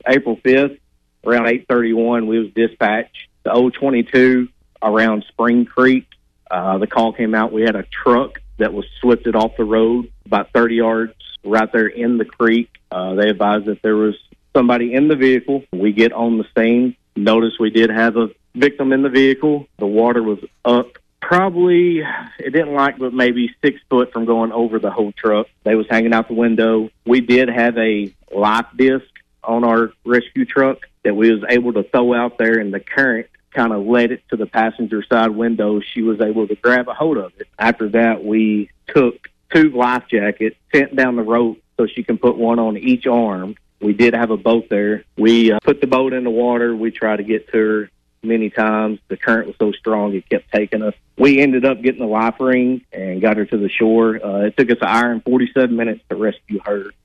April 5th, around 8:31, we was dispatched to 022 around Spring Creek. The call came out. We had a truck that was swifted off the road about 30 yards right there in the creek. They advised that there was somebody in the vehicle. We get on the scene. Notice we did have a victim in the vehicle. The water was up probably, it didn't like, but maybe 6 foot from going over the whole truck. They was hanging out the window. We did have a life disc on our rescue truck that we was able to throw out there, and the current kind of led it to the passenger side window. She was able to grab a hold of it. After that, we took 2 life jackets, sent down the rope so she can put one on each arm. We did have a boat there. We put the boat in the water. We tried to get to her many times. The current was so strong it kept taking us. We ended up getting the life ring and got her to the shore. It took us an hour and 47 minutes to rescue her.